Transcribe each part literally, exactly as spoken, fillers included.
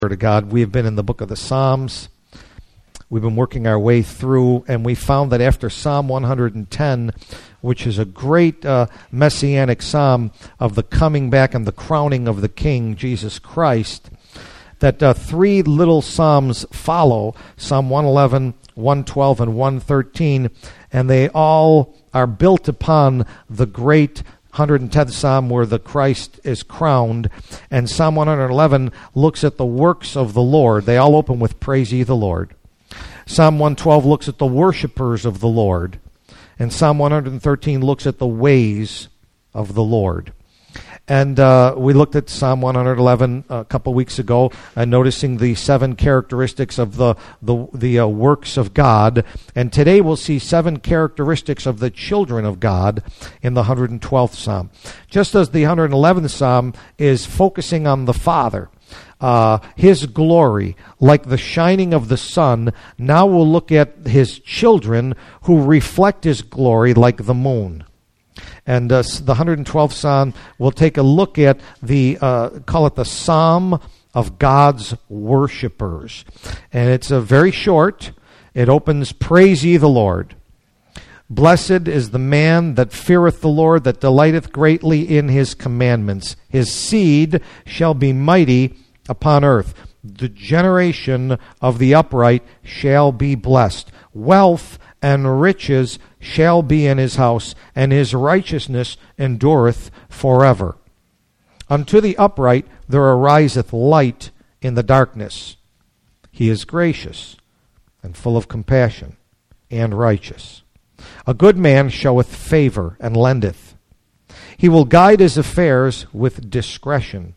Word of God. We have been in the book of the Psalms. We've been working our way through, and we found that after Psalm one hundred ten, which is a great uh, messianic psalm of the coming back and the crowning of the King, Jesus Christ, that uh, three little psalms follow, Psalm one eleven, one twelve, and one thirteen, and they all are built upon the great one hundred tenth Psalm where the Christ is crowned, and Psalm one hundred eleven looks at the works of the Lord. They all open with praise ye the Lord. Psalm one twelve looks at the worshipers of the Lord, and Psalm one hundred thirteen looks at the ways of the Lord. And uh, we looked at Psalm one hundred eleven a couple weeks ago, uh, noticing the seven characteristics of the the, the uh, works of God. And today we'll see seven characteristics of the children of God in the one hundred twelfth Psalm. Just as the one hundred eleventh Psalm is focusing on the Father, uh, His glory, like the shining of the sun, now we'll look at His children who reflect His glory like the moon. And uh, the one hundred twelfth Psalm, we'll take a look at the, uh, call it the Psalm of God's worshipers. And it's a very short. It opens, praise ye the Lord. Blessed is the man that feareth the Lord, that delighteth greatly in his commandments. His seed shall be mighty upon earth. The generation of the upright shall be blessed. Wealth and riches shall be in his house, and his righteousness endureth forever. Unto the upright there ariseth light in the darkness. He is gracious and full of compassion and righteous. A good man showeth favor and lendeth. He will guide his affairs with discretion.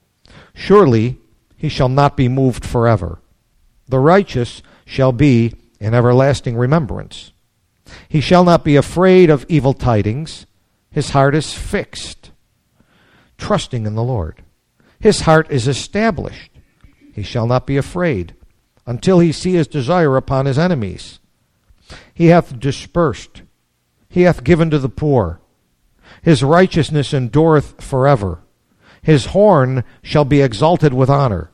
Surely he shall not be moved forever. The righteous shall be in everlasting remembrance. He shall not be afraid of evil tidings. His heart is fixed, trusting in the Lord. His heart is established. He shall not be afraid until he see his desire upon his enemies. He hath dispersed. He hath given to the poor. His righteousness endureth forever. His horn shall be exalted with honor.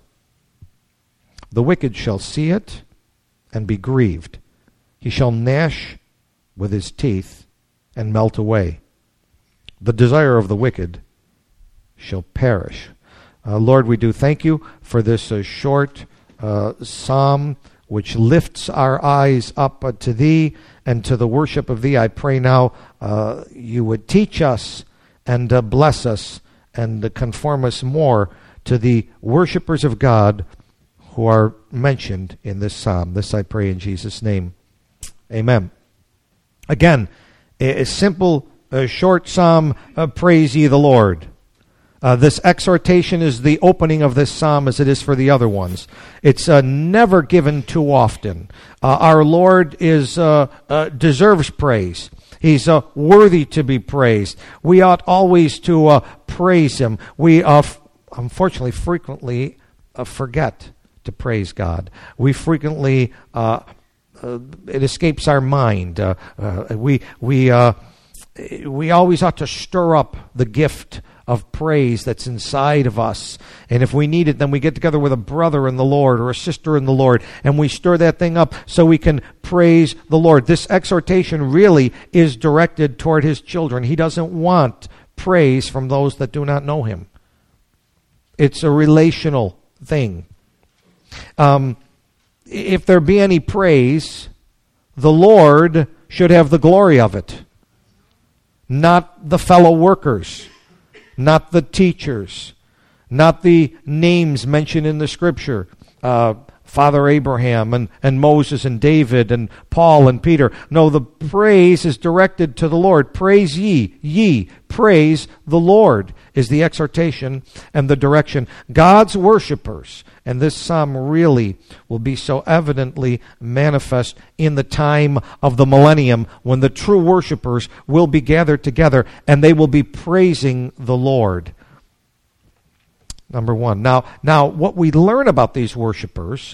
The wicked shall see it and be grieved. He shall gnash with his teeth and melt away. The desire of the wicked shall perish. Uh, Lord, we do thank you for this uh, short uh, psalm which lifts our eyes up uh, to thee and to the worship of thee. I pray now uh, you would teach us and uh, bless us and uh, conform us more to the worshipers of God who are mentioned in this psalm. This I pray in Jesus' name. Amen. Again, a, a simple, a short psalm, uh, praise ye the Lord. Uh, this exhortation is the opening of this psalm as it is for the other ones. It's uh, never given too often. Uh, our Lord is uh, uh, deserves praise. He's uh, worthy to be praised. We ought always to uh, praise Him. We uh, f- unfortunately frequently uh, forget to praise God. We frequently uh, uh, it escapes our mind. Uh, uh, we we uh, we always ought to stir up the gift of praise that's inside of us. And if we need it, then we get together with a brother in the Lord or a sister in the Lord, and we stir that thing up so we can praise the Lord. This exhortation really is directed toward His children. He doesn't want praise from those that do not know Him. It's a relational thing. Um, if there be any praise, the Lord should have the glory of it, not the fellow workers, not the teachers, not the names mentioned in the Scripture, uh, Father Abraham and, and Moses and David and Paul and Peter. No, the praise is directed to the Lord. Praise ye, ye, praise the Lord is the exhortation and the direction. God's worshipers, and this psalm really will be so evidently manifest in the time of the millennium when the true worshipers will be gathered together and they will be praising the Lord. Number one. Now, now what we learn about these worshipers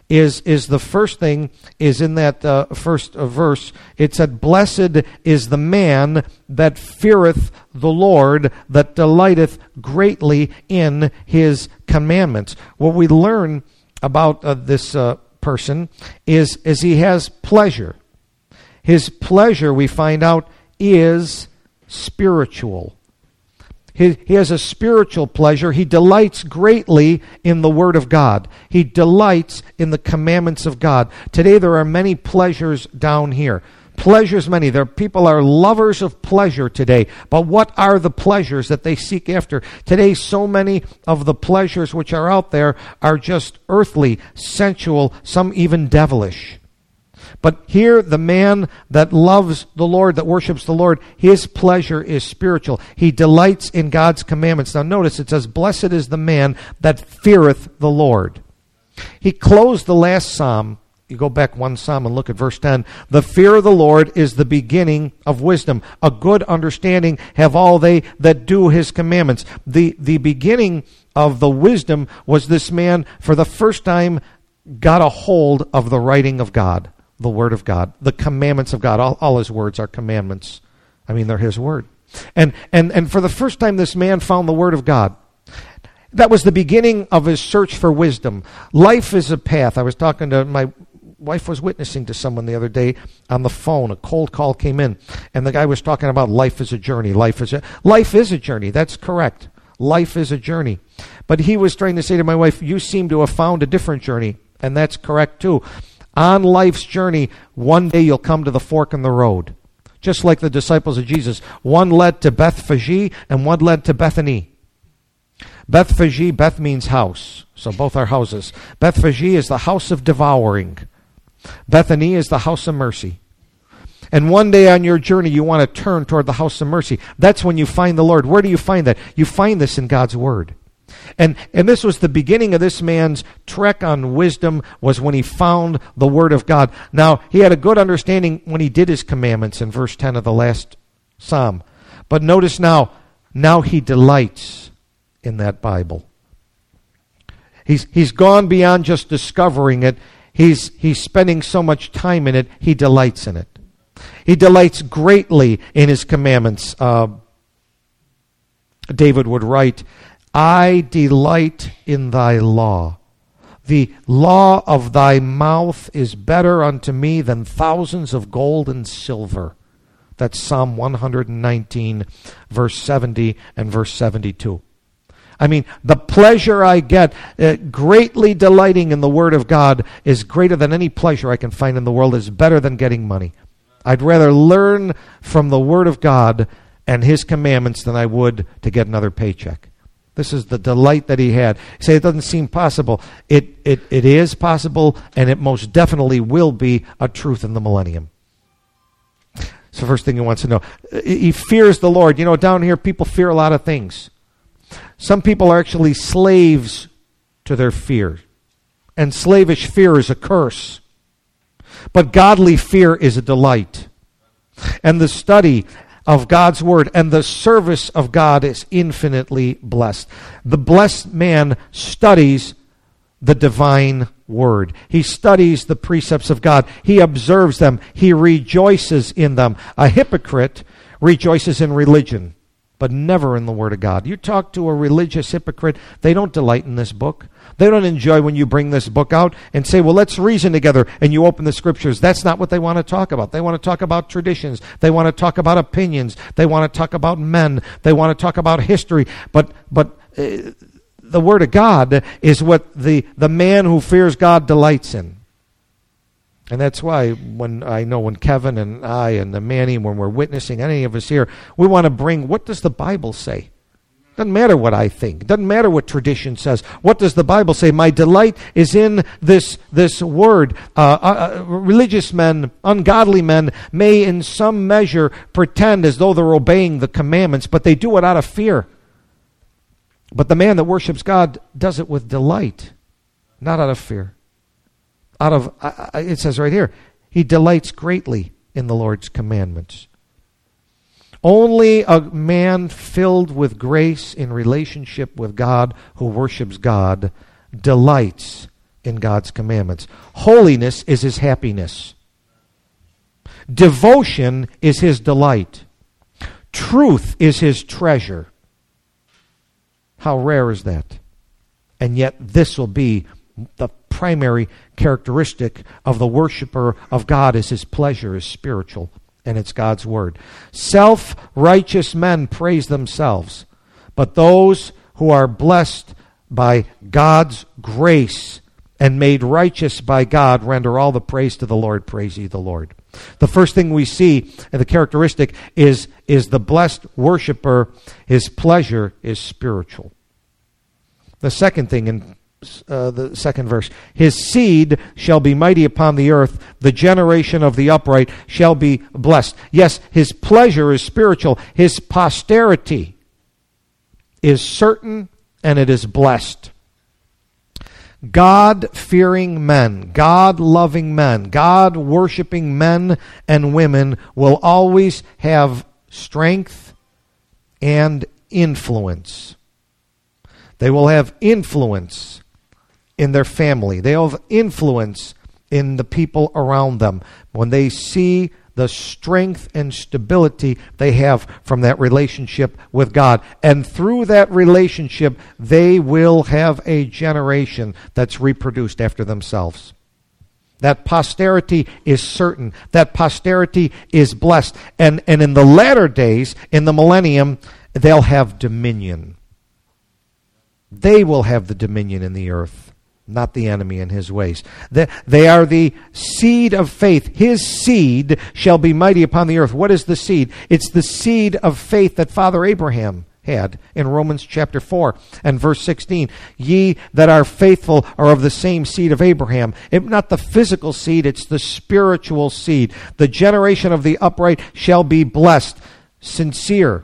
is is the first thing is in that uh, first uh, verse. It said, "Blessed is the man that feareth the Lord, that delighteth greatly in his commandments." What we learn about uh, this uh, person is, is he has pleasure. His pleasure, we find out, is spiritual. He, he has a spiritual pleasure. He delights greatly in the Word of God. He delights in the commandments of God. Today there are many pleasures down here. Pleasures many. There people are lovers of pleasure today. But what are the pleasures that they seek after? Today so many of the pleasures which are out there are just earthly, sensual, some even devilish. But here, the man that loves the Lord, that worships the Lord, his pleasure is spiritual. He delights in God's commandments. Now notice it says, "Blessed is the man that feareth the Lord." He closed the last psalm. You go back one psalm and look at verse ten. "The fear of the Lord is the beginning of wisdom. A good understanding have all they that do his commandments." The, the beginning of the wisdom was this man, for the first time, got a hold of the writing of God. The Word of God, the commandments of God. All, all his words are commandments. I mean, they're his word. And, and, and for the first time, this man found the Word of God. That was the beginning of his search for wisdom. Life is a path. I was talking to my wife, was witnessing to someone the other day on the phone. A cold call came in, and the guy was talking about life is a journey. Life is a, life is a journey. That's correct. Life is a journey. But he was trying to say to my wife, you seem to have found a different journey. And that's correct too. On life's journey, one day you'll come to the fork in the road. Just like the disciples of Jesus. One led to Bethphage and one led to Bethany. Bethphage, Beth means house. So both are houses. Bethphage is the house of devouring. Bethany is the house of mercy. And one day on your journey, you want to turn toward the house of mercy. That's when you find the Lord. Where do you find that? You find this in God's Word. And and this was the beginning of this man's trek on wisdom, was when he found the Word of God. Now, he had a good understanding when he did his commandments in verse ten of the last psalm. But notice now, now he delights in that Bible. He's he's gone beyond just discovering it. He's he's spending so much time in it, he delights in it. He delights greatly in his commandments. Uh, David would write, "I delight in thy law. The law of thy mouth is better unto me than thousands of gold and silver." That's Psalm one nineteen, verse seventy and verse seventy-two. I mean, the pleasure I get, uh, greatly delighting in the Word of God, is greater than any pleasure I can find in the world, is better than getting money. I'd rather learn from the Word of God and His commandments than I would to get another paycheck. This is the delight that he had. You say it doesn't seem possible. It, it, it is possible, and it most definitely will be a truth in the millennium. It's the first thing he wants to know. He fears the Lord. You know, down here people fear a lot of things. Some people are actually slaves to their fear. And slavish fear is a curse. But godly fear is a delight. And the study of God's Word and the service of God is infinitely blessed. The blessed man studies the divine Word. He studies the precepts of God. He observes them. He rejoices in them. A hypocrite rejoices in religion, but never in the Word of God. You talk to a religious hypocrite, they don't delight in this book. They don't enjoy when you bring this book out and say, well, let's reason together, and you open the Scriptures. That's not what they want to talk about. They want to talk about traditions. They want to talk about opinions. They want to talk about men. They want to talk about history. But but uh, the Word of God is what the, the man who fears God delights in. And that's why when I know when Kevin and I and the Manny, when we're witnessing, any of us here, we want to bring, what does the Bible say? Doesn't matter what I think. Doesn't matter what tradition says. What does the Bible say? My delight is in this this word. Uh, uh, religious men, ungodly men, may in some measure pretend as though they're obeying the commandments, but they do it out of fear. But the man that worships God does it with delight, not out of fear. Out of uh, it says right here, he delights greatly in the Lord's commandments. Only a man filled with grace in relationship with God, who worships God, delights in God's commandments. Holiness is his happiness. Devotion is his delight. Truth is his treasure. How rare is that? And yet this will be the primary characteristic of the worshiper of God, is his pleasure is spiritual, and it's God's word. Self-righteous men praise themselves, but those who are blessed by God's grace and made righteous by God render all the praise to the Lord. Praise ye the Lord. The first thing we see, and the characteristic, is, is the blessed worshiper, his pleasure is spiritual. The second thing in uh, the second verse, his seed shall be mighty upon the earth, the generation of the upright shall be blessed. Yes, his pleasure is spiritual. His posterity is certain and it is blessed. God-fearing men, God-loving men, God-worshiping men and women will always have strength and influence. They will have influence in their family. They'll have influence in the people around them when they see the strength and stability they have from that relationship with God. And through that relationship, they will have a generation that's reproduced after themselves. That posterity is certain. That posterity is blessed. And, and in the latter days, in the millennium, they'll have dominion. They will have the dominion in the earth, not the enemy and his ways. They, they are the seed of faith. His seed shall be mighty upon the earth. What is the seed? It's the seed of faith that Father Abraham had in Romans chapter four and verse sixteen. Ye that are faithful are of the same seed of Abraham. It, not the physical seed, it's the spiritual seed. The generation of the upright shall be blessed. Sincere,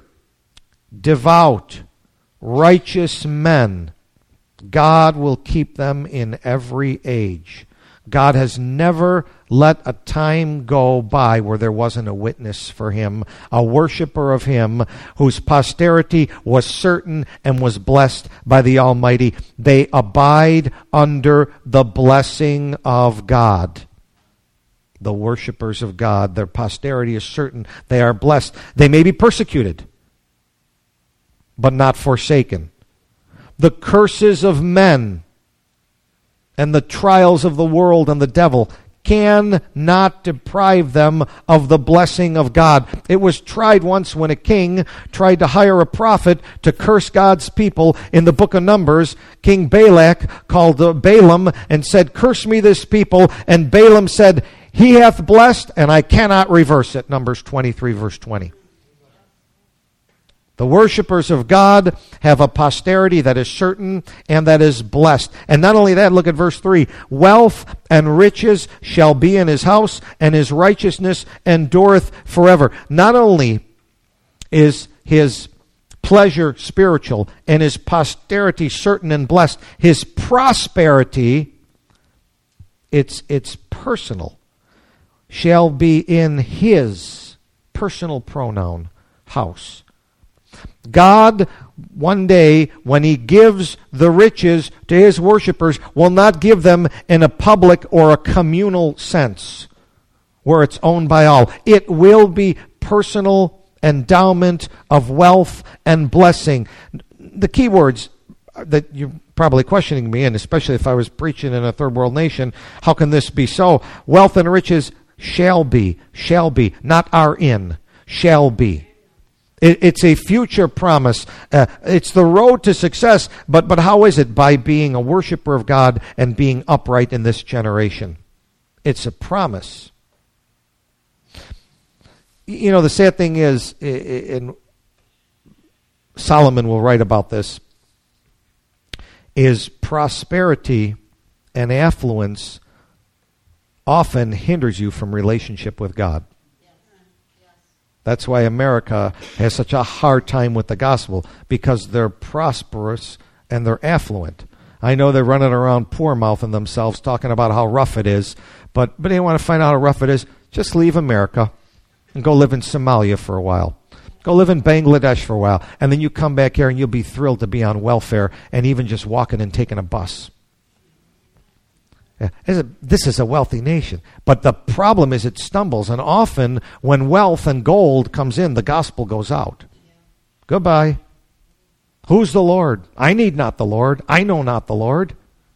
devout, righteous men, God will keep them in every age. God has never let a time go by where there wasn't a witness for him, a worshiper of him, whose posterity was certain and was blessed by the Almighty. They abide under the blessing of God. The worshipers of God, their posterity is certain. They are blessed. They may be persecuted, but not forsaken. The curses of men and the trials of the world and the devil cannot deprive them of the blessing of God. It was tried once when a king tried to hire a prophet to curse God's people. In the book of Numbers, King Balak called Balaam and said, "Curse me this people." And Balaam said, "He hath blessed, and I cannot reverse it." Numbers twenty-three, verse twenty. The worshipers of God have a posterity that is certain and that is blessed. And not only that, look at verse three. Wealth and riches shall be in his house, and his righteousness endureth forever. Not only is his pleasure spiritual and his posterity certain and blessed, his prosperity, it's, it's personal, shall be in his personal pronoun house. God, one day, when he gives the riches to his worshipers, will not give them in a public or a communal sense where it's owned by all. It will be personal endowment of wealth and blessing. The key words that you're probably questioning me, and especially if I was preaching in a third world nation, how can this be so? Wealth and riches shall be, shall be, not are in, shall be. It's a future promise. Uh, it's the road to success. But, but how is it? By being a worshiper of God and being upright in this generation. It's a promise. You know, the sad thing is, and Solomon will write about this, is prosperity and affluence often hinders you from relationship with God. That's why America has such a hard time with the gospel, because they're prosperous and they're affluent. I know they're running around poor-mouthing themselves, talking about how rough it is, but, but they want to find out how rough it is. Just leave America and go live in Somalia for a while. Go live in Bangladesh for a while, and then you come back here and you'll be thrilled to be on welfare and even just walking and taking a bus. This is a wealthy nation. But the problem is it stumbles. And often when wealth and gold comes in, the gospel goes out. Goodbye. Who's the Lord? I need not the Lord. I know not the Lord.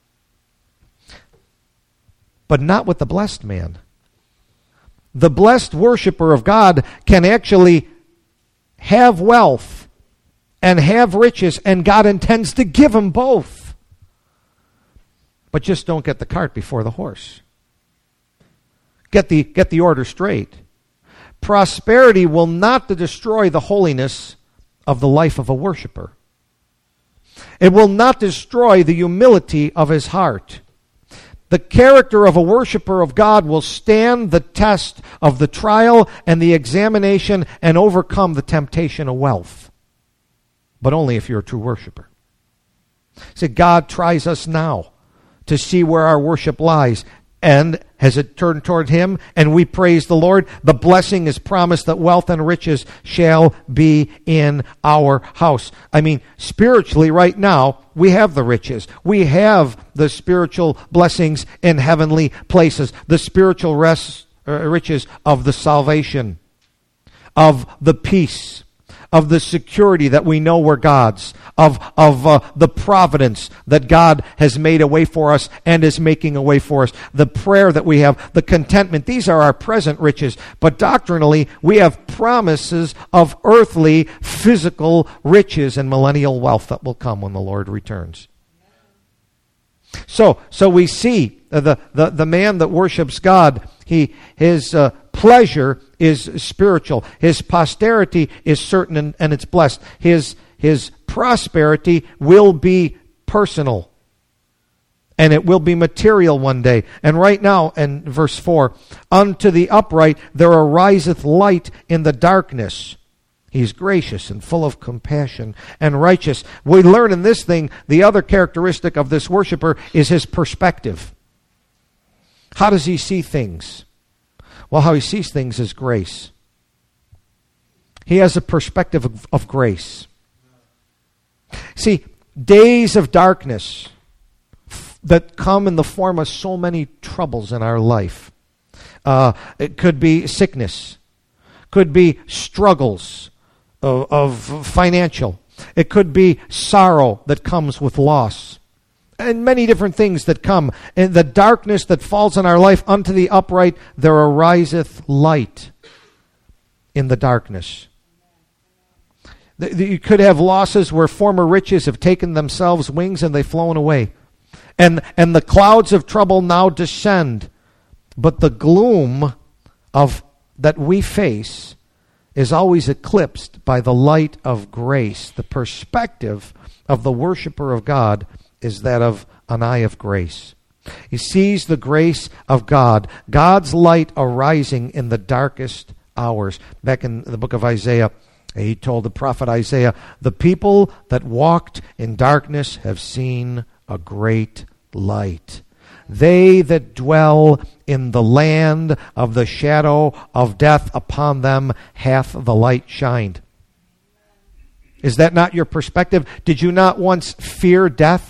But not with the blessed man. The blessed worshiper of God can actually have wealth and have riches, and God intends to give him both. But just don't get the cart before the horse. Get the, get the order straight. Prosperity will not destroy the holiness of the life of a worshiper. It will not destroy the humility of his heart. The character of a worshiper of God will stand the test of the trial and the examination and overcome the temptation of wealth. But only if you're a true worshiper. See, God tries us now to see where our worship lies. And has it turned toward him? And we praise the Lord. The blessing is promised that wealth and riches shall be in our house. I mean, spiritually right now, we have the riches. We have the spiritual blessings in heavenly places. The spiritual rest, uh, riches of the salvation, of the peace, of the security that we know we're God's, of, of uh, the providence that God has made a way for us and is making a way for us, the prayer that we have, the contentment. These are our present riches. But doctrinally, we have promises of earthly, physical riches and millennial wealth that will come when the Lord returns. So, so we see the, the, the man that worships God, he his uh, pleasure is spiritual. His posterity is certain and, and it's blessed. His his prosperity will be personal. And it will be material one day. And right now, in verse four, unto the upright there ariseth light in the darkness. He's gracious and full of compassion and righteous. We learn in this thing, the other characteristic of this worshiper is his perspective. How does he see things? Well, how he sees things is grace. He has a perspective of, of grace. See, days of darkness f- that come in the form of so many troubles in our life. Uh, it could be sickness. Could be struggles of, of financial. It could be sorrow that comes with loss. And many different things that come. In the darkness that falls on our life, unto the upright there ariseth light in the darkness. You could have losses where former riches have taken themselves wings and they've flown away. And, and the clouds of trouble now descend. But the gloom of that we face is always eclipsed by the light of grace. The perspective of the worshiper of God is that of an eye of grace. He sees the grace of God, God's light arising in the darkest hours. Back in the book of Isaiah, he told the prophet Isaiah, the people that walked in darkness have seen a great light. They that dwell in the land of the shadow of death, upon them hath the light shined. Is that not your perspective? Did you not once fear death?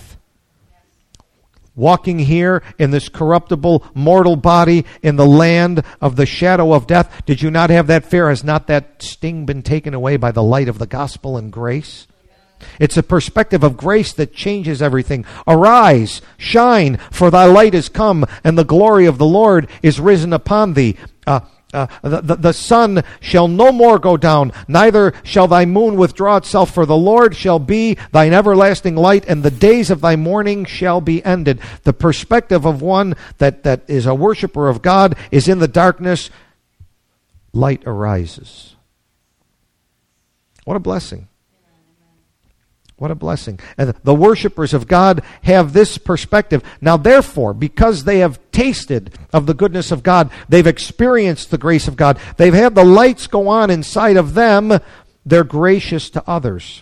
Walking here in this corruptible, mortal body in the land of the shadow of death, did you not have that fear? Has not that sting been taken away by the light of the gospel and grace? It's a perspective of grace that changes everything. Arise, shine, for thy light is come, and the glory of the Lord is risen upon thee. Uh, Uh, the, the, the sun shall no more go down, neither shall thy moon withdraw itself, for the Lord shall be thine everlasting light, and the days of thy mourning shall be ended. The perspective of one that, that is a worshiper of God is in the darkness, light arises. What a blessing. What a blessing. And the worshipers of God have this perspective. Now, therefore, because they have tasted of the goodness of God, they've experienced the grace of God, they've had the lights go on inside of them, they're gracious to others.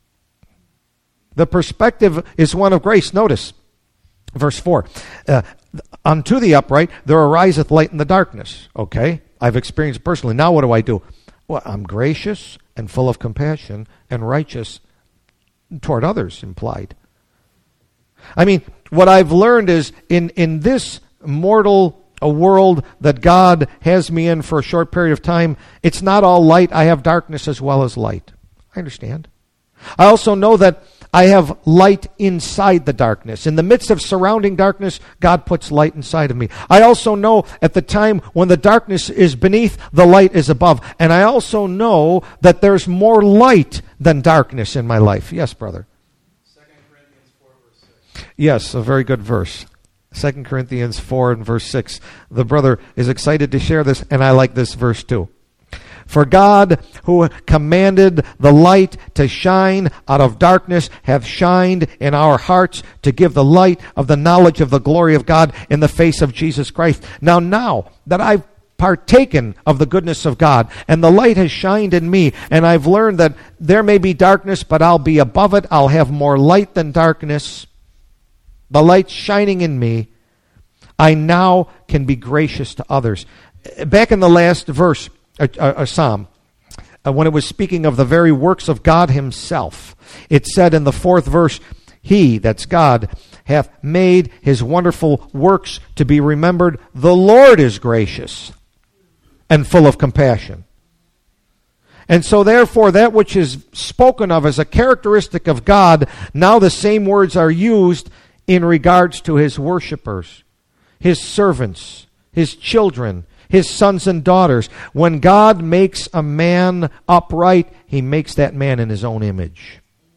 The perspective is one of grace. Notice, verse four. Uh, Unto the upright there ariseth light in the darkness. Okay, I've experienced personally. Now what do I do? Well, I'm gracious and full of compassion and righteous toward others, implied. I mean, what I've learned is in, in this mortal a world that God has me in for a short period of time, it's not all light. I have darkness as well as light. I understand. I also know that I have light inside the darkness. In the midst of surrounding darkness, God puts light inside of me. I also know at the time when the darkness is beneath, the light is above. And I also know that there's more light than darkness in my life. Yes, brother. Second Corinthians four, verse six. Yes, a very good verse. Second Corinthians four and verse six. The brother is excited to share this, and I like this verse too. For God, who commanded the light to shine out of darkness, hath shined in our hearts to give the light of the knowledge of the glory of God in the face of Jesus Christ. Now, now that I've partaken of the goodness of God, and the light has shined in me, and I've learned that there may be darkness, but I'll be above it. I'll have more light than darkness. The light's shining in me. I now can be gracious to others. Back in the last verse, A, a, a psalm, uh, when it was speaking of the very works of God himself, it said in the fourth verse, He, that's God, hath made his wonderful works to be remembered. The Lord is gracious and full of compassion. And so therefore that which is spoken of as a characteristic of God, now the same words are used in regards to his worshipers, his servants, his children, his sons and daughters. When God makes a man upright, he makes that man in his own image.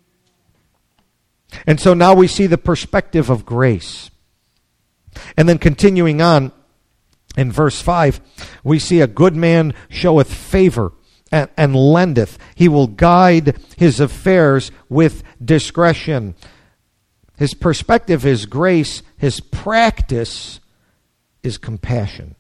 And so now we see the perspective of grace. And then continuing on in verse five, we see a good man showeth favor and, and lendeth. He will guide his affairs with discretion. His perspective is grace. His practice is compassion.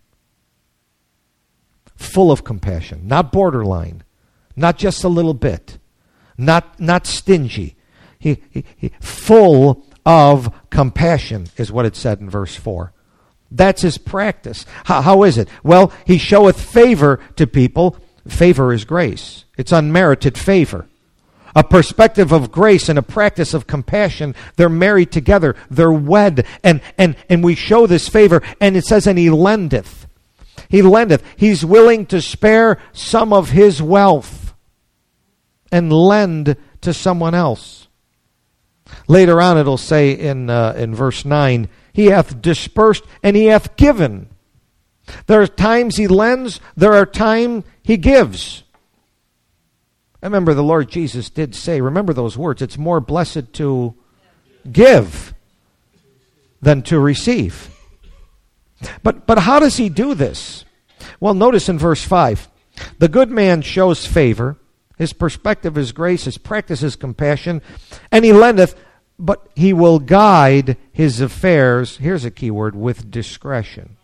Full of compassion, not borderline, not just a little bit, not not stingy. He, he, he full of compassion is what it said in verse four. That's his practice. How, how is it? Well, he showeth favor to people. Favor is grace. It's unmerited favor. A perspective of grace and a practice of compassion, they're married together. They're wed. And, and, and we show this favor. And it says, and he lendeth. He lendeth. He's willing to spare some of his wealth and lend to someone else. Later on it'll say in uh, in verse nine, he hath dispersed and he hath given. There are times he lends, there are times he gives. I remember the Lord Jesus did say, remember those words, it's more blessed to give than to receive. But but how does he do this? Well, notice in verse five, the good man shows favor, his perspective is grace, his practice is compassion, and he lendeth, but he will guide his affairs, here's a key word, with discretion.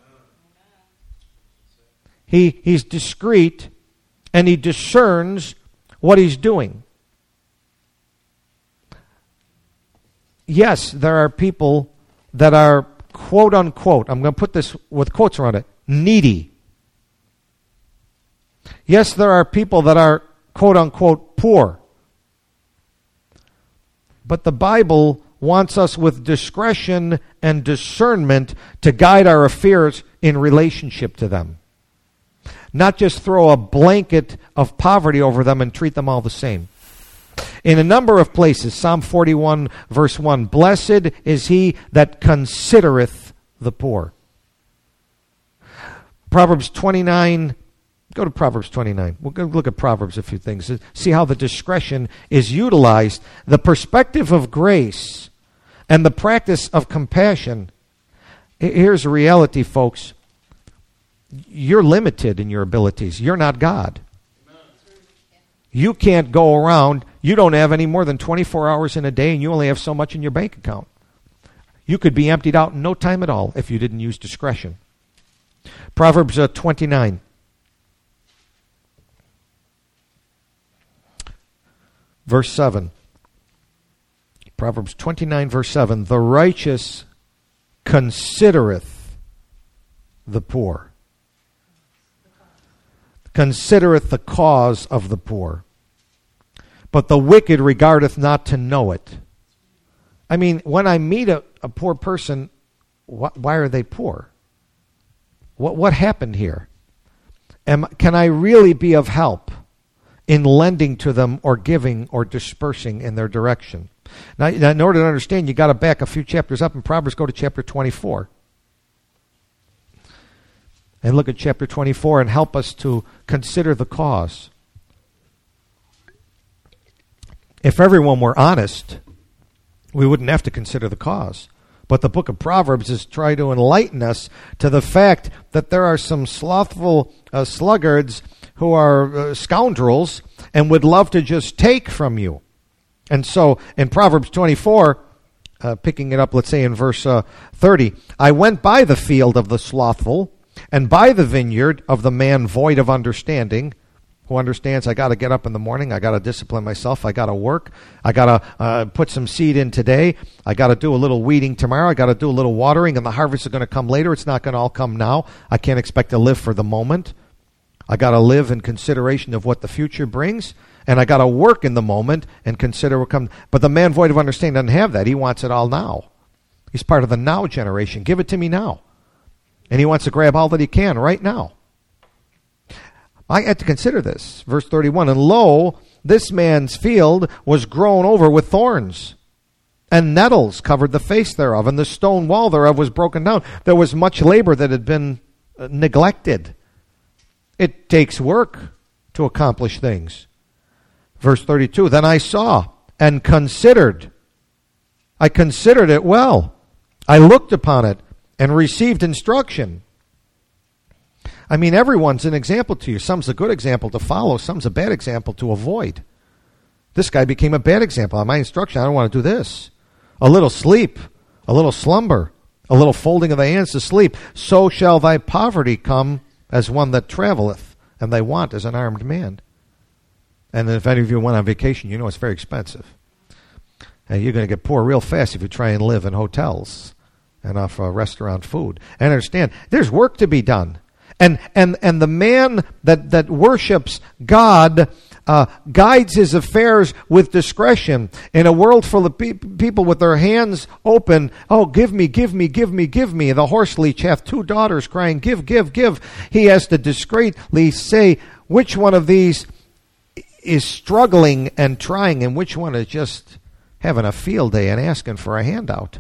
He he's discreet and he discerns what he's doing. Yes, there are people that are quote unquote, I'm going to put this with quotes around it, needy. Yes, there are people that are quote unquote poor. But the Bible wants us with discretion and discernment to guide our affairs in relationship to them. Not just throw a blanket of poverty over them and treat them all the same. In a number of places, Psalm forty-one, verse one, blessed is he that considereth the poor. Proverbs twenty-nine, go to Proverbs twenty-nine. We'll go look at Proverbs a few things. See how the discretion is utilized. The perspective of grace and the practice of compassion. Here's a reality, folks. You're limited in your abilities. You're not God. You can't go around. You don't have any more than twenty-four hours in a day, and you only have so much in your bank account. You could be emptied out in no time at all if you didn't use discretion. Proverbs uh, twenty-nine. Verse seven. Proverbs twenty-nine, verse seven. The righteous considereth the poor. Considereth the cause of the poor. But the wicked regardeth not to know it. I mean, when I meet a, a poor person, wh- why are they poor? What what happened here? Am, can I really be of help in lending to them or giving or dispersing in their direction? Now, in order to understand, you got to back a few chapters up in Proverbs, go to chapter twenty-four. And look at chapter twenty-four and help us to consider the cause. If everyone were honest, we wouldn't have to consider the cause. But the book of Proverbs is trying to enlighten us to the fact that there are some slothful uh, sluggards who are uh, scoundrels and would love to just take from you. And so in Proverbs twenty-four, uh, picking it up, let's say in verse uh, thirty, I went by the field of the slothful and by the vineyard of the man void of understanding, who understands I got to get up in the morning, I got to discipline myself, I got to work, I got to uh, put some seed in today, I got to do a little weeding tomorrow, I got to do a little watering, and the harvest is going to come later. It's not going to all come now. I can't expect to live for the moment. I got to live in consideration of what the future brings, and I got to work in the moment and consider what comes. But the man void of understanding doesn't have that. He wants it all now. He's part of the now generation. Give it to me now. And he wants to grab all that he can right now. I had to consider this. Verse thirty-one, and lo, this man's field was grown over with thorns, and nettles covered the face thereof, and the stone wall thereof was broken down. There was much labor that had been uh, neglected. It takes work to accomplish things. Verse thirty-two, then I saw and considered. I considered it well. I looked upon it and received instruction. I mean, everyone's an example to you. Some's a good example to follow. Some's a bad example to avoid. This guy became a bad example. On my instruction, I don't want to do this. A little sleep, a little slumber, a little folding of the hands to sleep. So shall thy poverty come as one that traveleth, and thy want as an armed man. And if any of you went on vacation, you know it's very expensive. And you're going to get poor real fast if you try and live in hotels and off uh, restaurant food. And understand, there's work to be done. And and and the man that, that worships God uh, guides his affairs with discretion. In a world full of pe- people with their hands open, oh, give me, give me, give me, give me. The horse leech hath two daughters crying, give, give, give. He has to discreetly say which one of these is struggling and trying and which one is just having a field day and asking for a handout.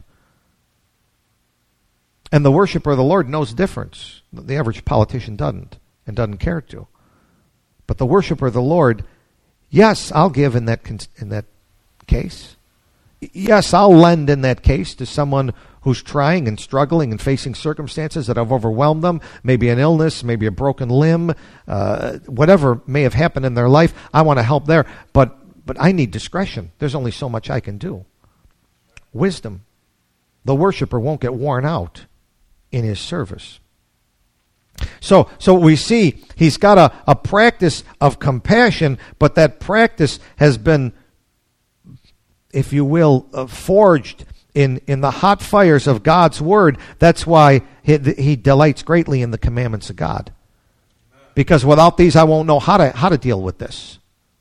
And the worshiper of the Lord knows the difference. The average politician doesn't and doesn't care to. But the worshiper of the Lord, yes, I'll give in that in that case. Yes, I'll lend in that case to someone who's trying and struggling and facing circumstances that have overwhelmed them, maybe an illness, maybe a broken limb, uh, whatever may have happened in their life. I want to help there, but but I need discretion. There's only so much I can do. Wisdom. The worshiper won't get worn out in his service. So so we see he's got a, a practice of compassion, but that practice has been, if you will, uh, forged in, in the hot fires of God's word. That's why he, he delights greatly in the commandments of God. Because without these, I won't know how to how to deal with this.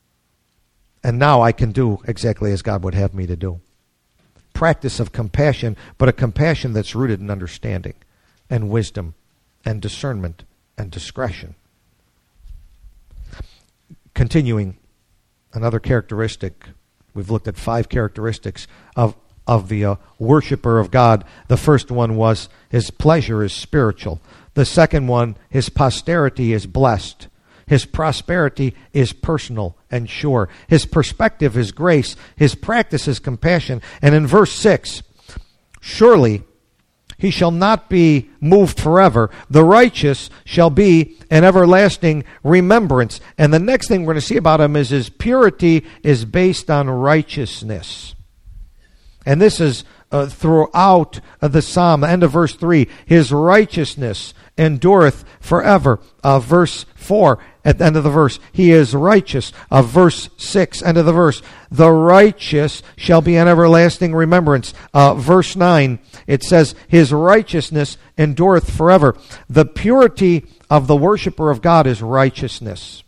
And now I can do exactly as God would have me to do. Practice of compassion, but a compassion that's rooted in understanding and wisdom and discernment and discretion. Continuing, another characteristic. We've looked at five characteristics of, of the uh, worshiper of God. The first one was his pleasure is spiritual. The second one, his posterity is blessed. His prosperity is personal and sure. His perspective is grace. His practice is compassion. And in verse six, surely he shall not be moved forever. The righteous shall be an everlasting remembrance. And the next thing we're going to see about him is his purity is based on righteousness. And this is uh, throughout uh, the psalm. End of verse three. His righteousness endureth forever. Uh, verse four. At the end of the verse, he is righteous. Uh, verse six, end of the verse, the righteous shall be an everlasting remembrance. Uh, verse nine, it says, his righteousness endureth forever. The purity of the worshiper of God is righteousness.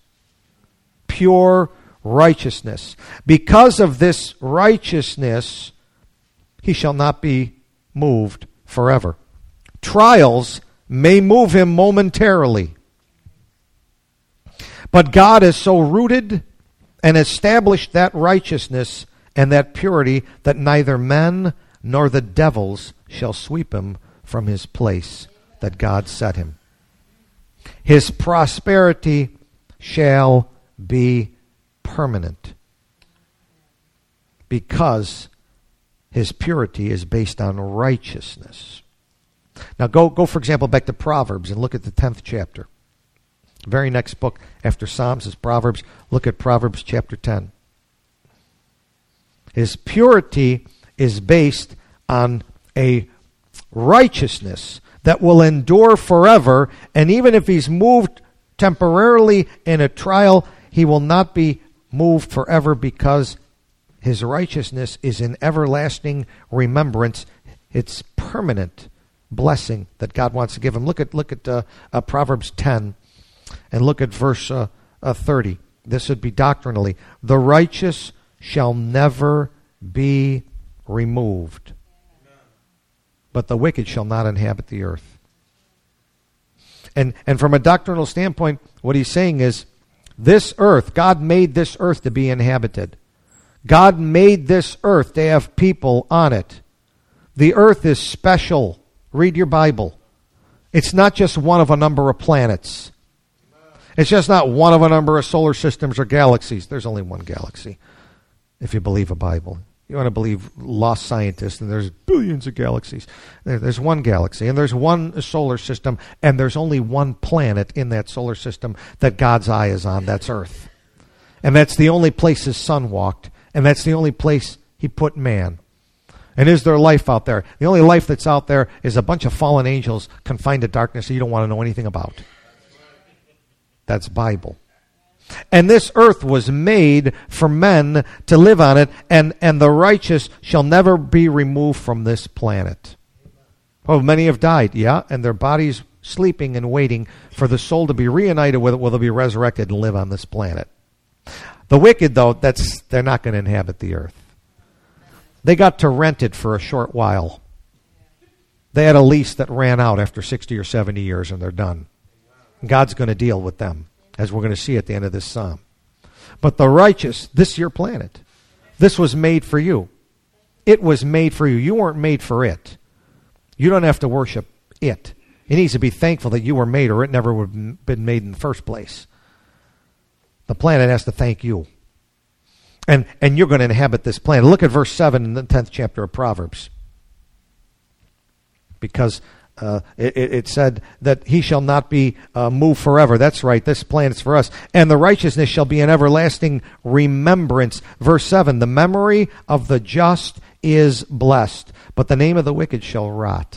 Pure righteousness. Because of this righteousness, he shall not be moved forever. Trials may move him momentarily, but God has so rooted and established that righteousness and that purity that neither men nor the devils shall sweep him from his place that God set him. His prosperity shall be permanent because his purity is based on righteousness. Now go, go for example, back to Proverbs and look at the tenth chapter. The very next book after Psalms is Proverbs. Look at Proverbs chapter ten. His purity is based on a righteousness that will endure forever, and even if he's moved temporarily in a trial, he will not be moved forever because his righteousness is in everlasting remembrance. It's permanent blessing that God wants to give him. Look at look at uh, uh, Proverbs ten and look at verse uh, uh, thirty. This would be doctrinally. The righteous shall never be removed, but the wicked shall not inhabit the earth. And and from a doctrinal standpoint, what he's saying is, this earth, God made this earth to be inhabited. God made this earth to have people on it. The earth is special. Read your Bible. It's not just one of a number of planets. It's just not one of a number of solar systems or galaxies. There's only one galaxy, if you believe a Bible. You want to believe lost scientists, and there's billions of galaxies. There, there's one galaxy, and there's one solar system, and there's only one planet in that solar system that God's eye is on. That's Earth. And that's the only place his son walked, and that's the only place he put man. And is there life out there? The only life that's out there is a bunch of fallen angels confined to darkness that you don't want to know anything about. That's Bible. And this earth was made for men to live on it, and, and the righteous shall never be removed from this planet. Oh, many have died, yeah, and their bodies sleeping and waiting for the soul to be reunited with it, where they'll be resurrected and live on this planet. The wicked, though, that's they're not going to inhabit the earth. They got to rent it for a short while. They had a lease that ran out after sixty or seventy years, and they're done. God's going to deal with them, as we're going to see at the end of this psalm. But the righteous, this is your planet. This was made for you. It was made for you. You weren't made for it. You don't have to worship it. It needs to be thankful that you were made, or it never would have been made in the first place. The planet has to thank you. And, and you're going to inhabit this planet. Look at verse seven in the tenth chapter of Proverbs. Because Uh, it, it said that he shall not be uh, moved forever. That's right. This plan is for us. And the righteousness shall be an everlasting remembrance. Verse seven, the memory of the just is blessed, but the name of the wicked shall rot.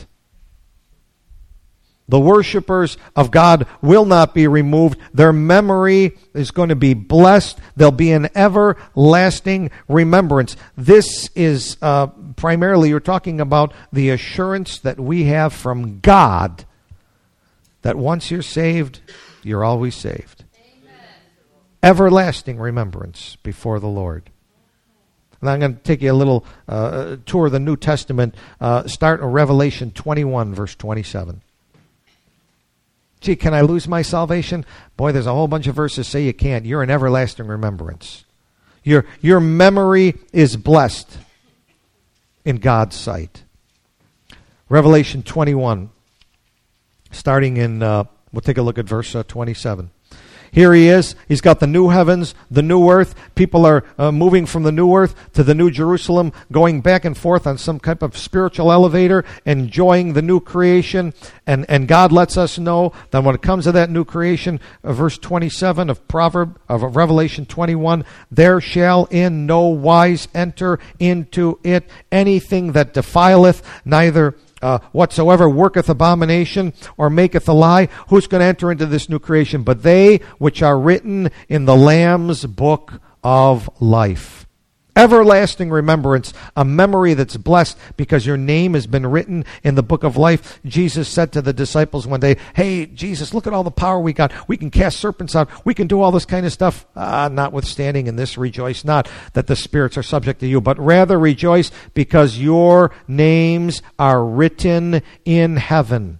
The worshipers of God will not be removed. Their memory is going to be blessed. There'll be an everlasting remembrance. This is uh, primarily, you're talking about the assurance that we have from God that once you're saved, you're always saved. Amen. Everlasting remembrance before the Lord. And I'm going to take you a little uh, tour of the New Testament, uh, start in Revelation twenty-one, verse twenty-seven. Gee, can I lose my salvation? Boy, there's a whole bunch of verses say you can't. You're in everlasting remembrance. Your, your memory is blessed in God's sight. Revelation twenty-one, starting in, uh, we'll take a look at verse uh, twenty-seven. Here he is. He's got the new heavens, the new earth. People are uh, moving from the new earth to the new Jerusalem, going back and forth on some type of spiritual elevator, enjoying the new creation. And, and God lets us know that when it comes to that new creation, uh, verse twenty-seven of Proverb of Revelation twenty-one, there shall in no wise enter into it anything that defileth, neither Uh, whatsoever worketh abomination or maketh a lie. Who's going to enter into this new creation? But they which are written in the Lamb's book of life. Everlasting remembrance, a memory that's blessed because your name has been written in the book of life. Jesus said to the disciples one day, hey, Jesus, look at all the power we got. We can cast serpents out. We can do all this kind of stuff. Ah, notwithstanding in this, rejoice not that the spirits are subject to you, but rather rejoice because your names are written in heaven.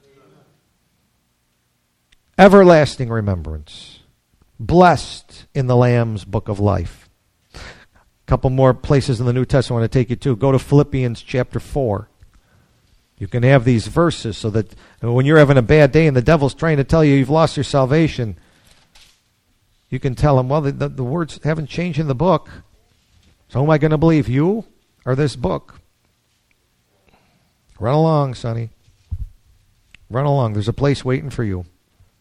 Everlasting remembrance, blessed in the Lamb's book of life. Couple more places in the New Testament I want to take you to. Go to Philippians chapter four. You can have these verses so that when you're having a bad day and the devil's trying to tell you you've lost your salvation, you can tell him, well, the, the, the words haven't changed in the book. So who am I going to believe, you or this book? Run along, sonny. Run along. There's a place waiting for you.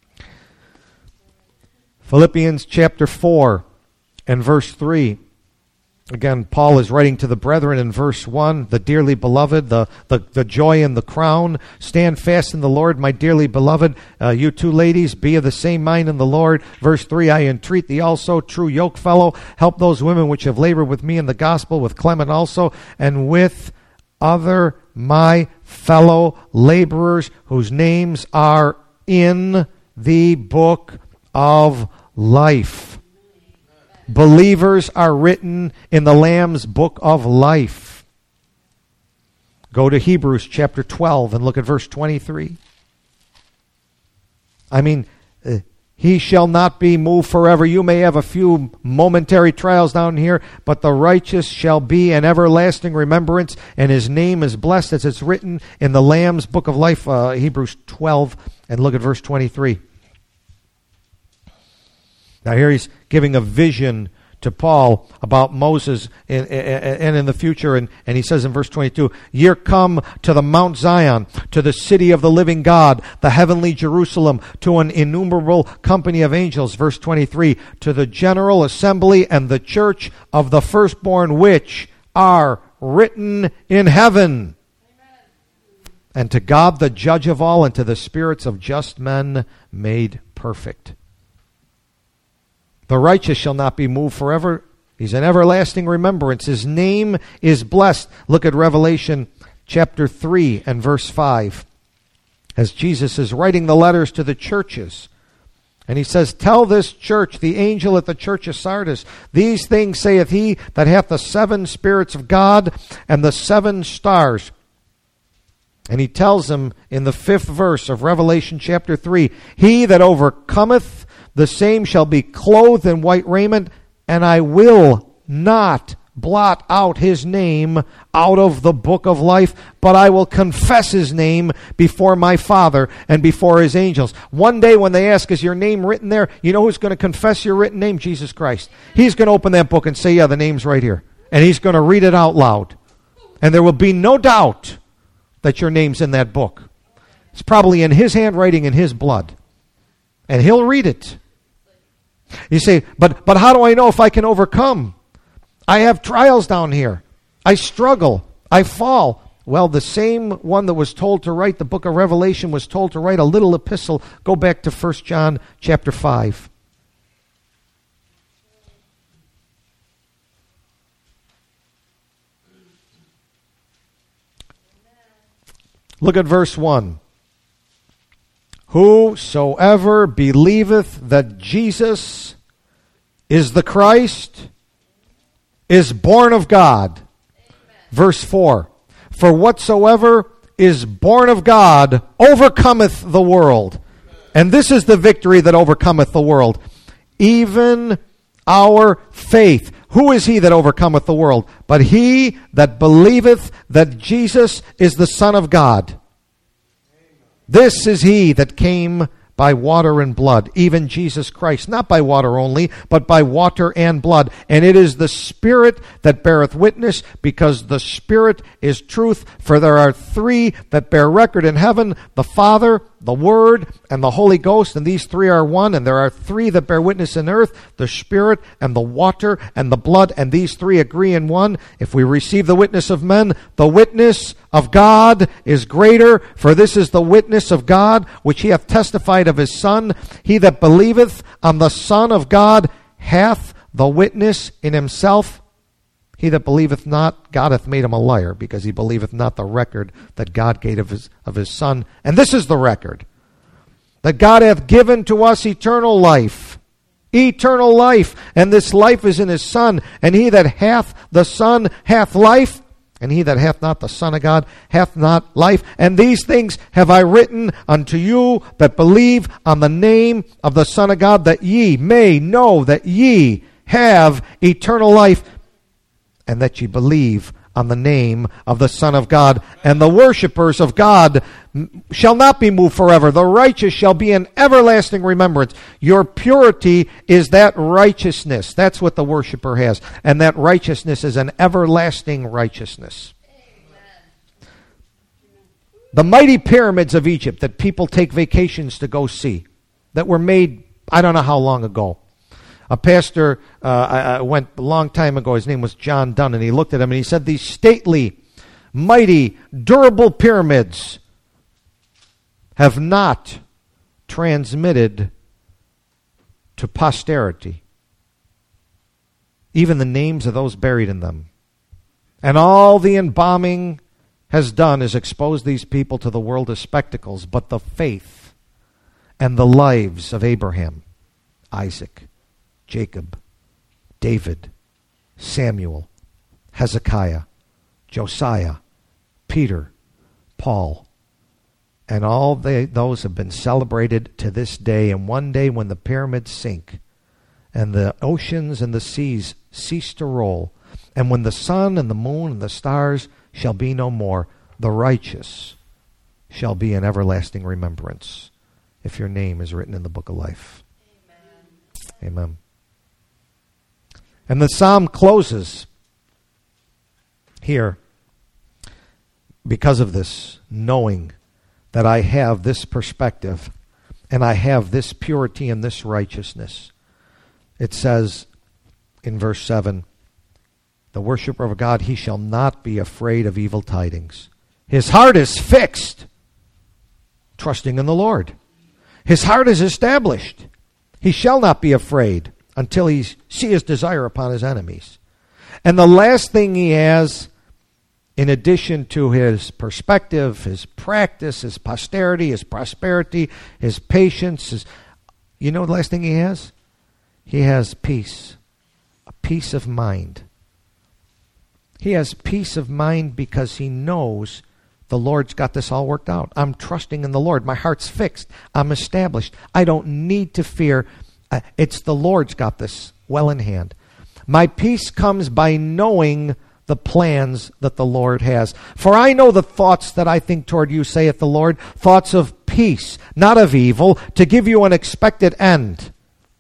Philippians chapter four and verse three. Again, Paul is writing to the brethren in verse one, the dearly beloved, the, the, the joy and the crown. Stand fast in the Lord, my dearly beloved. Uh, you two ladies, be of the same mind in the Lord. Verse three, I entreat thee also, true yokefellow, help those women which have labored with me in the gospel, with Clement also, and with other my fellow laborers whose names are in the book of life. Believers are written in the Lamb's book of life. Go to Hebrews chapter twelve and look at verse twenty-three. I mean, uh, he shall not be moved forever. You may have a few momentary trials down here, but the righteous shall be an everlasting remembrance, and his name is blessed as it's written in the Lamb's book of life. Uh, Hebrews twelve, and look at verse twenty-three. Now here he's giving a vision to Paul about Moses and, and in the future. And, and he says in verse twenty-two, Ye're come to the Mount Zion, to the city of the living God, the heavenly Jerusalem, to an innumerable company of angels. Verse twenty-three, to the general assembly and the church of the firstborn which are written in heaven. Amen. And to God the judge of all, and to the spirits of just men made perfect. The righteous shall not be moved forever. He's an everlasting remembrance. His name is blessed. Look at Revelation chapter three and verse five. As Jesus is writing the letters to the churches. And he says, Tell this church, the angel at the church of Sardis, these things saith he that hath the seven spirits of God and the seven stars. And he tells them in the fifth verse of Revelation chapter three, He that overcometh, the same shall be clothed in white raiment, and I will not blot out his name out of the book of life, but I will confess his name before my Father and before his angels. One day when they ask, is your name written there? You know who's going to confess your written name? Jesus Christ. He's going to open that book and say, yeah, the name's right here. And he's going to read it out loud. And there will be no doubt that your name's in that book. It's probably in his handwriting and his blood. And he'll read it. You say, but but how do I know if I can overcome? I have trials down here. I struggle. I fall. Well, the same one that was told to write the book of Revelation was told to write a little epistle. Go back to First John chapter five. Look at verse one. Whosoever believeth that Jesus is the Christ is born of God. Amen. Verse four. For whatsoever is born of God overcometh the world. And this is the victory that overcometh the world, even our faith. Who is he that overcometh the world? But he that believeth that Jesus is the Son of God. This is he that came by water and blood, even Jesus Christ, not by water only, but by water and blood. And it is the Spirit that beareth witness, because the Spirit is truth. For there are three that bear record in heaven, the Father, the Word, and the Holy Ghost, and these three are one. And there are three that bear witness in earth, the Spirit and the water and the blood, and these three agree in one. If we receive the witness of men, the witness of God is greater, for this is the witness of God, which he hath testified of his Son. He that believeth on the Son of God hath the witness in himself. He that believeth not, God hath made him a liar, because he believeth not the record that God gave of his, of his Son. And this is the record, that God hath given to us eternal life. Eternal life. And this life is in his Son. And he that hath the Son hath life. And he that hath not the Son of God hath not life. And these things have I written unto you that believe on the name of the Son of God, that ye may know that ye have eternal life, and that ye believe on the name of the Son of God. And the worshipers of God shall not be moved forever. The righteous shall be in everlasting remembrance. Your purity is that righteousness. That's what the worshiper has. And that righteousness is an everlasting righteousness. Amen. The mighty pyramids of Egypt that people take vacations to go see, that were made, I don't know how long ago. A pastor uh, I, I went a long time ago. His name was John Dunn, and he looked at him and he said, these stately, mighty, durable pyramids have not transmitted to posterity even the names of those buried in them. And all the embalming has done is expose these people to the world as spectacles, but the faith and the lives of Abraham, Isaac, Jacob, David, Samuel, Hezekiah, Josiah, Peter, Paul, and all they, those have been celebrated to this day. And one day when the pyramids sink and the oceans and the seas cease to roll, and when the sun and the moon and the stars shall be no more, the righteous shall be in everlasting remembrance, if your name is written in the book of life. Amen. Amen. And the psalm closes here because of this, knowing that I have this perspective and I have this purity and this righteousness. It says in verse seven, the worshiper of God, he shall not be afraid of evil tidings. His heart is fixed, trusting in the Lord. His heart is established. He shall not be afraid until he see his desire upon his enemies. And the last thing he has, in addition to his perspective, his practice, his posterity, his prosperity, his patience, his, you know the last thing he has? He has peace, a peace of mind. He has peace of mind because he knows the Lord's got this all worked out. I'm trusting in the Lord. My heart's fixed. I'm established. I don't need to fear. Uh, it's the Lord's got this well in hand. My peace comes by knowing the plans that the Lord has. For I know the thoughts that I think toward you, saith the Lord, thoughts of peace, not of evil, to give you an expected end.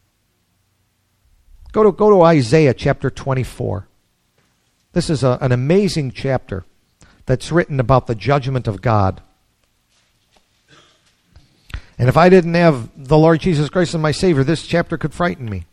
Go to, go to Isaiah chapter twenty-four. This is a, an amazing chapter that's written about the judgment of God. And if I didn't have the Lord Jesus Christ as my Savior, this chapter could frighten me.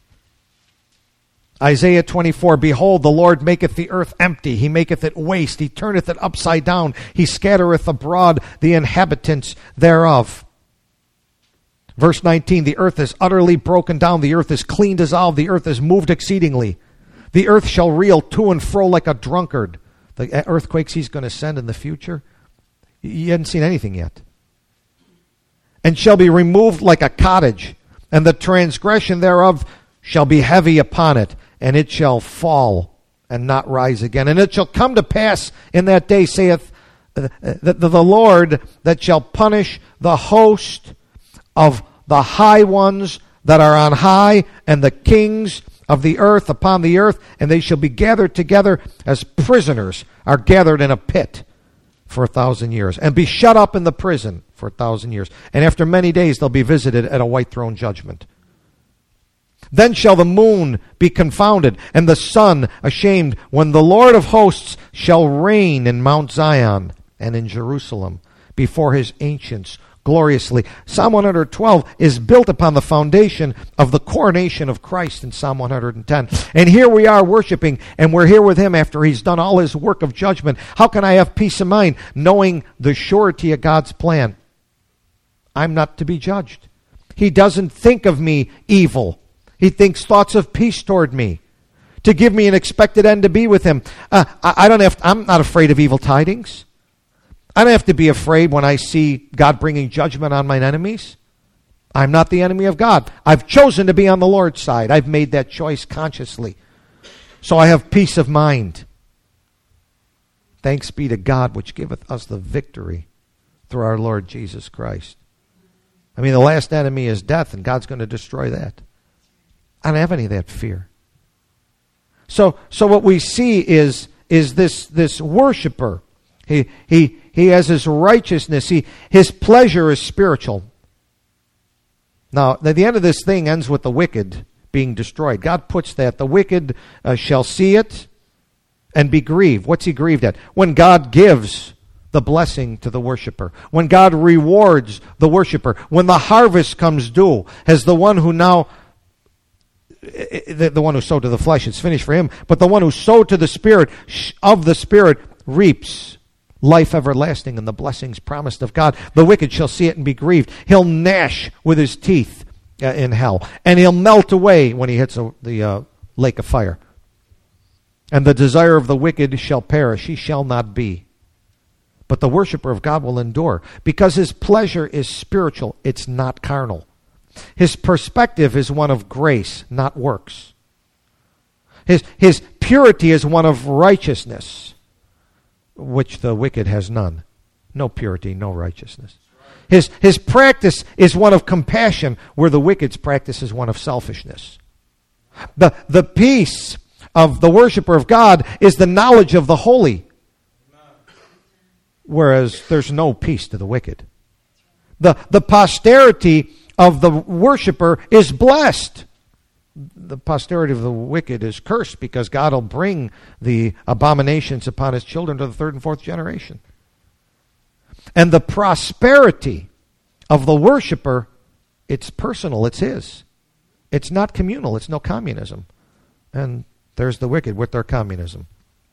Isaiah twenty-four, behold, the Lord maketh the earth empty. He maketh it waste. He turneth it upside down. He scattereth abroad the inhabitants thereof. Verse nineteen, the earth is utterly broken down. The earth is clean dissolved. The earth is moved exceedingly. The earth shall reel to and fro like a drunkard. The earthquakes he's going to send in the future, you hadn't seen anything yet. And shall be removed like a cottage, and the transgression thereof shall be heavy upon it, and it shall fall and not rise again. And it shall come to pass in that day, saith the, the, the Lord, that shall punish the host of the high ones that are on high, and the kings of the earth upon the earth, and they shall be gathered together as prisoners are gathered in a pit for a thousand years, and be shut up in the prison for a thousand years. And after many days they'll be visited at a white throne judgment. Then shall the moon be confounded, and the sun ashamed, when the Lord of hosts shall reign in Mount Zion and in Jerusalem before his ancients gloriously. Psalm one hundred twelve is built upon the foundation of the coronation of Christ in Psalm one hundred ten. And here we are worshiping, and we're here with him after he's done all his work of judgment. How can I have peace of mind knowing the surety of God's plan? I'm not to be judged. He doesn't think of me evil. He thinks thoughts of peace toward me, to give me an expected end to be with him. Uh, I, I don't have. To, I'm not afraid of evil tidings. I don't have to be afraid when I see God bringing judgment on mine enemies. I'm not the enemy of God. I've chosen to be on the Lord's side. I've made that choice consciously. So I have peace of mind. Thanks be to God which giveth us the victory through our Lord Jesus Christ. I mean, the last enemy is death, and God's going to destroy that. I don't have any of that fear. So so what we see is, is this, this worshiper. He, he, he has his righteousness. He, his pleasure is spiritual. Now, the end of this thing ends with the wicked being destroyed. God puts that. The wicked uh, shall see it and be grieved. What's he grieved at? When God gives the blessing to the worshiper. When God rewards the worshiper. When the harvest comes due. As the one who now, the, the one who sowed to the flesh, it's finished for him. But the one who sowed to the Spirit, of the Spirit, reaps life everlasting and the blessings promised of God. The wicked shall see it and be grieved. He'll gnash with his teeth uh, in hell. And he'll melt away when he hits a, the uh, lake of fire. And the desire of the wicked shall perish. He shall not be. But the worshiper of God will endure. Because his pleasure is spiritual. It's not carnal. His perspective is one of grace, not works. His, his purity is one of righteousness, which the wicked has none. No purity, no righteousness. His, his practice is one of compassion, where the wicked's practice is one of selfishness. The, the peace of the worshiper of God is the knowledge of the holy, whereas there's no peace to the wicked. The, the posterity of the worshiper is blessed. The posterity of the wicked is cursed, because God will bring the abominations upon his children to the third and fourth generation. And the prosperity of the worshiper, it's personal, it's his. It's not communal, it's no communism. And there's the wicked with their communism.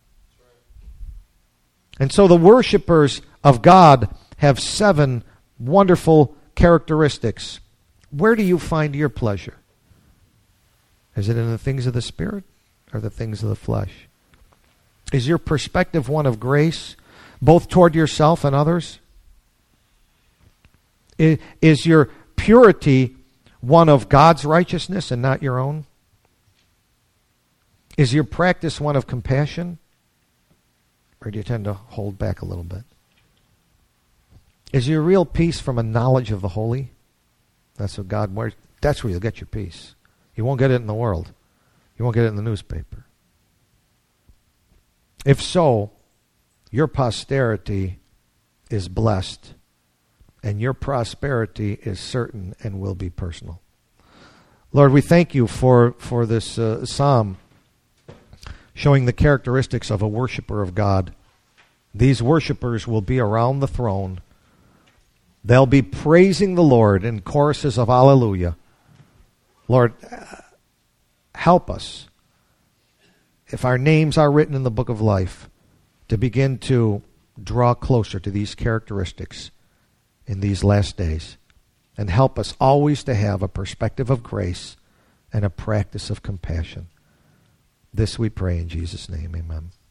And so the worshipers of God have seven wonderful characteristics. Where do you find your pleasure? Is it in the things of the Spirit or the things of the flesh? Is your perspective one of grace, both toward yourself and others? Is your purity one of God's righteousness and not your own? Is your practice one of compassion? Or do you tend to hold back a little bit? Is your real peace from a knowledge of the holy? That's what God, that's where you'll get your peace. You won't get it in the world. You won't get it in the newspaper. If so, your posterity is blessed, and your prosperity is certain and will be personal. Lord, we thank you for, for this uh, psalm showing the characteristics of a worshiper of God. These worshipers will be around the throne. They'll be praising the Lord in choruses of hallelujah. Lord, help us, if our names are written in the book of life, to begin to draw closer to these characteristics in these last days. And help us always to have a perspective of grace and a practice of compassion. This we pray in Jesus' name, amen.